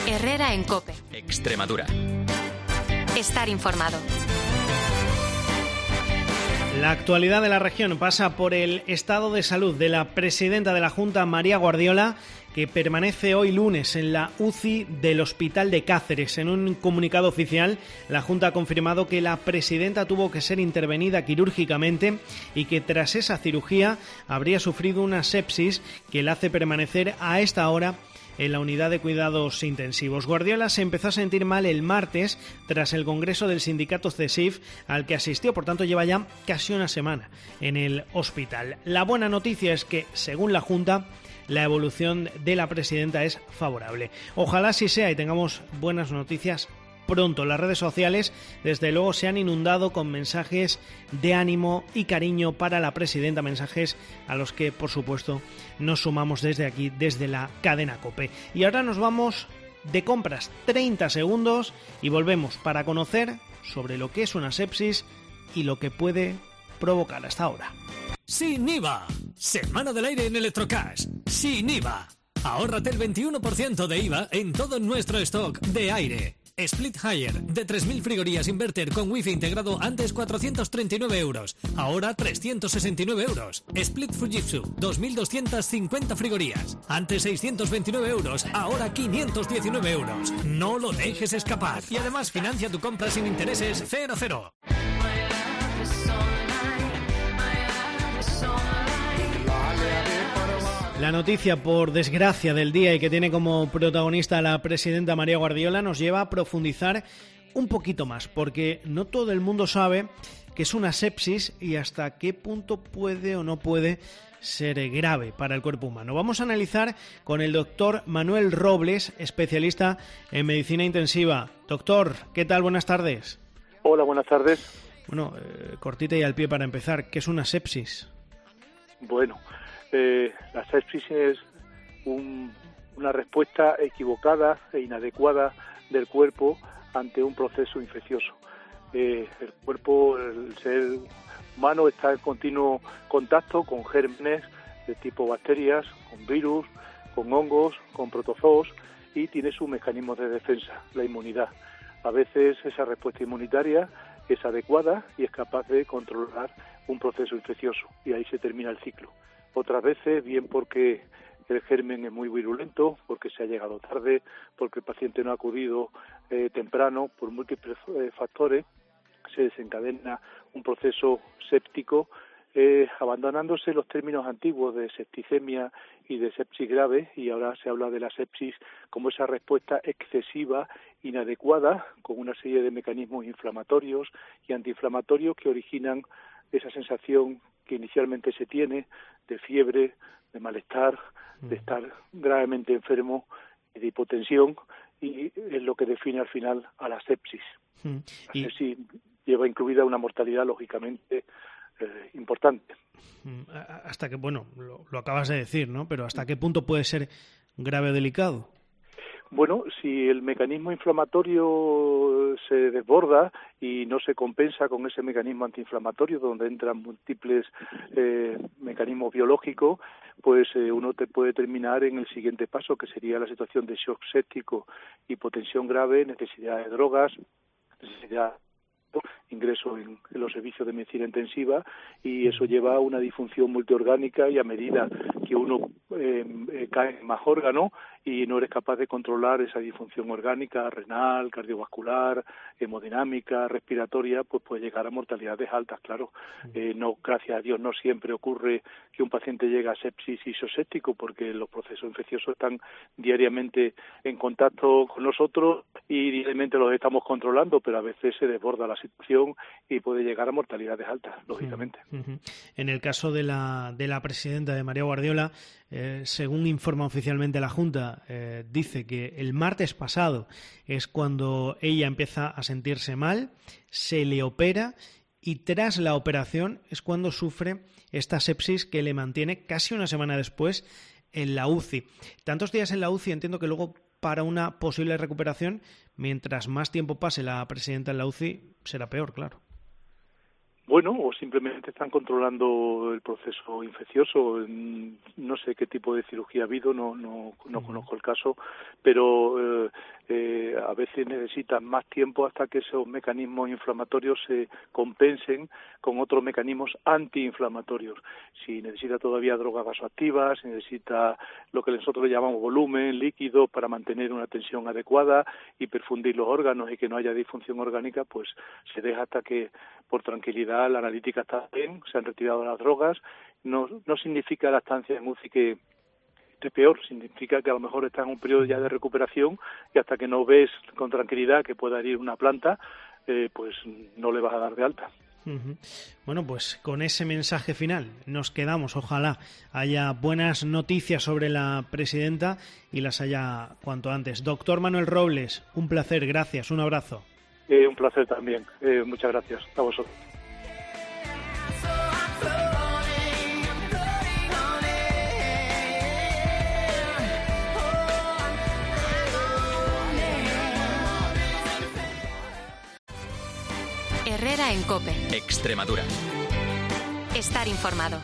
Herrera en COPE. Extremadura. Estar informado. La actualidad de la región pasa por el estado de salud de la presidenta de la Junta, María Guardiola, que permanece hoy lunes en la UCI del Hospital de Cáceres. En un comunicado oficial, la Junta ha confirmado que la presidenta tuvo que ser intervenida quirúrgicamente y que tras esa cirugía habría sufrido una sepsis que la hace permanecer a esta hora en la unidad de cuidados intensivos. Guardiola se empezó a sentir mal el martes tras el congreso del sindicato CESIF al que asistió, por tanto lleva ya casi una semana en el hospital. La buena noticia es que, según la Junta, la evolución de la presidenta es favorable. Ojalá así sea y tengamos buenas noticias pronto. Las redes sociales, desde luego, se han inundado con mensajes de ánimo y cariño para la presidenta, mensajes a los que, por supuesto, nos sumamos desde aquí, desde la cadena COPE. Y ahora nos vamos de compras, 30 segundos, y volvemos para conocer sobre lo que es una sepsis y lo que puede provocar. Hasta ahora. Sin IVA. Semana del aire en Electrocash. Sin IVA. Ahórrate el 21% de IVA en todo nuestro stock de aire. Split Hire, de 3.000 frigorías inverter con wifi integrado, antes 439 euros, ahora 369 euros. Split Fujitsu, 2.250 frigorías, antes 629 euros, ahora 519 euros. No lo dejes escapar. Y además financia tu compra sin intereses 0,0. La noticia, por desgracia, del día y que tiene como protagonista a la presidenta María Guardiola nos lleva a profundizar un poquito más, porque no todo el mundo sabe qué es una sepsis y hasta qué punto puede o no puede ser grave para el cuerpo humano. Vamos a analizar con el doctor Manuel Robles, especialista en medicina intensiva. Doctor, ¿qué tal? Buenas tardes. Hola, buenas tardes. Bueno, cortita y al pie para empezar, ¿qué es una sepsis? Bueno, la sepsis es una respuesta equivocada e inadecuada del cuerpo ante un proceso infeccioso. El cuerpo, el ser humano está en continuo contacto con gérmenes de tipo bacterias, con virus, con hongos, con protozoos y tiene sus mecanismos de defensa, la inmunidad. A veces esa respuesta inmunitaria es adecuada y es capaz de controlar un proceso infeccioso y ahí se termina el ciclo. Otras veces, bien porque el germen es muy virulento, porque se ha llegado tarde, porque el paciente no ha acudido temprano, por múltiples factores, se desencadena un proceso séptico, abandonándose los términos antiguos de septicemia y de sepsis grave, y ahora se habla de la sepsis como esa respuesta excesiva, inadecuada, con una serie de mecanismos inflamatorios y antiinflamatorios que originan esa sensación que inicialmente se tiene de fiebre, de malestar, de estar gravemente enfermo, de hipotensión, y es lo que define al final a la sepsis. La sepsis lleva incluida una mortalidad lógicamente importante. Hasta que, bueno, lo acabas de decir, ¿no? Pero ¿hasta qué punto puede ser grave o delicado? Bueno, si el mecanismo inflamatorio se desborda y no se compensa con ese mecanismo antiinflamatorio, donde entran múltiples mecanismos biológicos, pues uno te puede terminar en el siguiente paso, que sería la situación de shock séptico, hipotensión grave, necesidad de drogas, necesidad ingreso en los servicios de medicina intensiva, y eso lleva a una disfunción multiorgánica, y a medida que uno cae en más órganos y no eres capaz de controlar esa disfunción orgánica, renal, cardiovascular, hemodinámica, respiratoria, pues puede llegar a mortalidades altas, claro. No, gracias a Dios, no siempre ocurre que un paciente llegue a sepsis isoséptico, porque los procesos infecciosos están diariamente en contacto con nosotros y diariamente los estamos controlando, pero a veces se desborda la situación y puede llegar a mortalidades altas, lógicamente. En el caso de la presidenta, de María Guardiola, según informa oficialmente la Junta, dice que el martes pasado es cuando ella empieza a sentirse mal, se le opera y tras la operación es cuando sufre esta sepsis que le mantiene casi una semana después en la UCI. Tantos días en la UCI, entiendo que luego para una posible recuperación, mientras más tiempo pase la presidenta en la UCI, será peor, claro. Bueno, o simplemente están controlando el proceso infeccioso. No sé qué tipo de cirugía ha habido, no conozco el caso, pero a veces necesitan más tiempo hasta que esos mecanismos inflamatorios se compensen con otros mecanismos antiinflamatorios. Si necesita todavía drogas vasoactivas, si necesita lo que nosotros llamamos volumen, líquido, para mantener una tensión adecuada y perfundir los órganos y que no haya disfunción orgánica, pues se deja hasta que, por tranquilidad, la analítica está bien, se han retirado las drogas. No significa la estancia en UCI que esté peor, significa que a lo mejor está en un periodo ya de recuperación y hasta que no ves con tranquilidad que pueda herir una planta, pues no le vas a dar de alta. Bueno, pues con ese mensaje final nos quedamos. Ojalá haya buenas noticias sobre la presidenta y las haya cuanto antes. Doctor Manuel Robles, un placer, gracias, un abrazo. Un placer también, muchas gracias a vosotros. Herrera en COPE. Extremadura. Estar informado.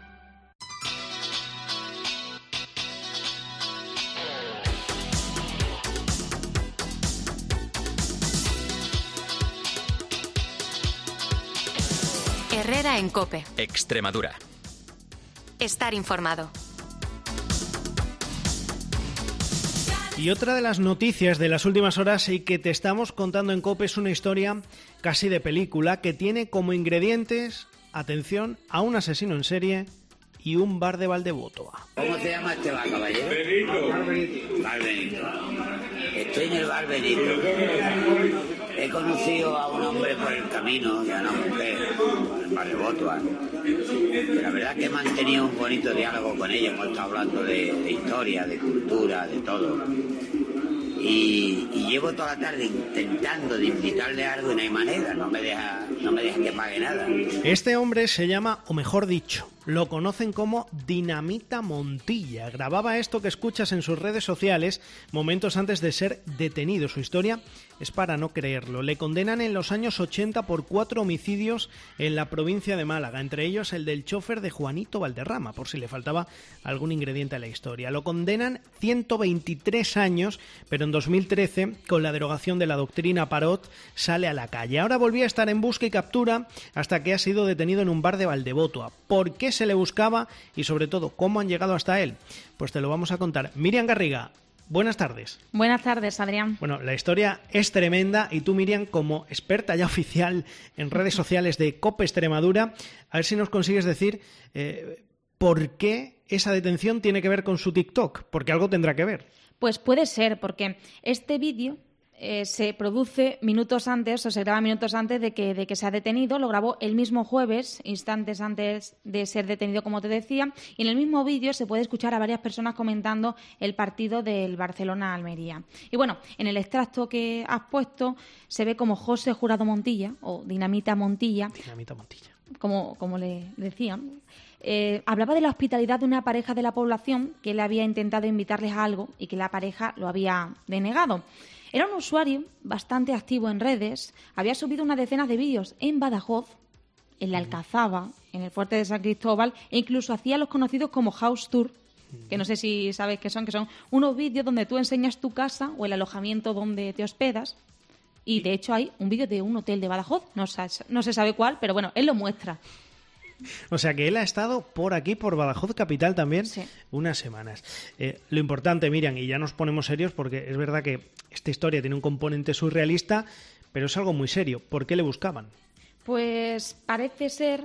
Herrera en COPE. Extremadura. Estar informado. Y otra de las noticias de las últimas horas y que te estamos contando en COPE es una historia casi de película que tiene como ingredientes, atención, a un asesino en serie y un bar de Valdevoto. ¿Cómo se llama este bar, caballero? Benito. Bar Benito. Estoy en el bar Benito. He conocido a un hombre por el camino y a una mujer en Valdevoto. La verdad que he mantenido un bonito diálogo con ella. Hemos estado hablando de historia, de cultura, de todo. Y llevo toda la tarde intentando de invitarle algo y no hay manera, no me deja que pague nada. Este hombre se llama, o mejor dicho, lo conocen como Dinamita Montilla. Grababa esto que escuchas en sus redes sociales momentos antes de ser detenido. Su historia es para no creerlo. Le condenan en los años 80 por 4 homicidios en la provincia de Málaga, entre ellos el del chofer de Juanito Valderrama, por si le faltaba algún ingrediente a la historia. Lo condenan 123 años, pero en 2013, con la derogación de la doctrina Parot, sale a la calle. Ahora volvía a estar en busca y captura hasta que ha sido detenido en un bar de Valdevoto. ¿Por qué se le buscaba y, sobre todo, cómo han llegado hasta él? Pues te lo vamos a contar. Miriam Garriga, buenas tardes. Buenas tardes, Adrián. Bueno, la historia es tremenda y tú, Miriam, como experta ya oficial en redes sociales de COPE Extremadura, a ver si nos consigues decir por qué esa detención tiene que ver con su TikTok, porque algo tendrá que ver. Pues puede ser, porque este vídeo se produce minutos antes, o se graba minutos antes de que se ha detenido. Lo grabó el mismo jueves, instantes antes de ser detenido, como te decía, y en el mismo vídeo se puede escuchar a varias personas comentando el partido del Barcelona-Almería. Y bueno, en el extracto que has puesto se ve como José Jurado Montilla, o Dinamita Montilla, como le decían, hablaba de la hospitalidad de una pareja de la población que él había intentado invitarles a algo y que la pareja lo había denegado. Era un usuario bastante activo en redes, había subido unas decenas de vídeos en Badajoz, en la Alcazaba, en el Fuerte de San Cristóbal, e incluso hacía los conocidos como House Tour, que no sé si sabes qué son, que son unos vídeos donde tú enseñas tu casa o el alojamiento donde te hospedas. Y de hecho hay un vídeo de un hotel de Badajoz, no se sabe cuál, pero bueno, él lo muestra. O sea que él ha estado por aquí, por Badajoz capital también, sí, unas semanas. Lo importante, Miriam, y ya nos ponemos serios porque es verdad que esta historia tiene un componente surrealista, pero es algo muy serio. ¿Por qué le buscaban? Pues parece ser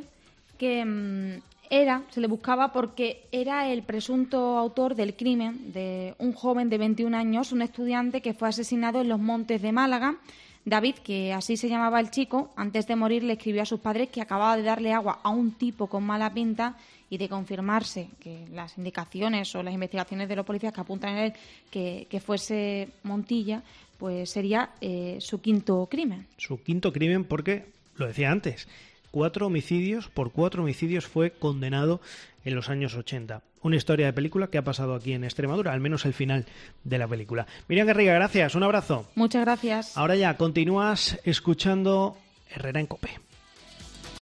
que se le buscaba porque era el presunto autor del crimen de un joven de 21 años, un estudiante que fue asesinado en los Montes de Málaga. David, que así se llamaba el chico, antes de morir le escribió a sus padres que acababa de darle agua a un tipo con mala pinta, y de confirmarse que las indicaciones o las investigaciones de los policías que apuntan en él que fuese Montilla, pues sería su quinto crimen. Su quinto crimen porque, lo decía antes, 4 homicidios, por 4 homicidios fue condenado en los años 80. Una historia de película que ha pasado aquí en Extremadura, al menos el final de la película. Miriam Garriga, gracias, un abrazo. Muchas gracias. Ahora ya continúas escuchando Herrera en COPE.